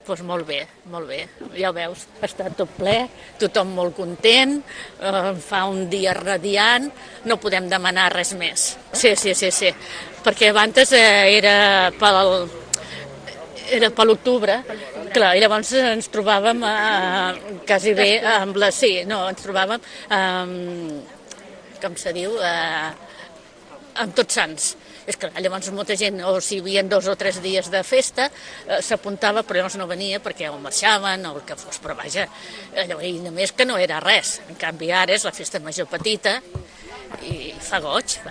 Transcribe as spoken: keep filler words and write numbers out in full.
Doncs molt bé, molt bé. Ja ho veus, està tot ple, tothom molt content, eh, fa un dia radiant, no podem demanar res més. Sí, sí, sí, sí, perquè abans eh, era pel, era per l'octubre, clar, i llavors ens trobàvem eh, quasi bé amb la... Sí, no, ens trobàvem, eh, com se diu, eh, amb Tots Sants. És clar, llavors molta gent, o si hi havia dos o tres dies de festa, eh, s'apuntava, però llavors no venia perquè o marxaven o el que fos, però vaja, llavors, i només que no era res. En canvi ara és la festa major petita i fa goig.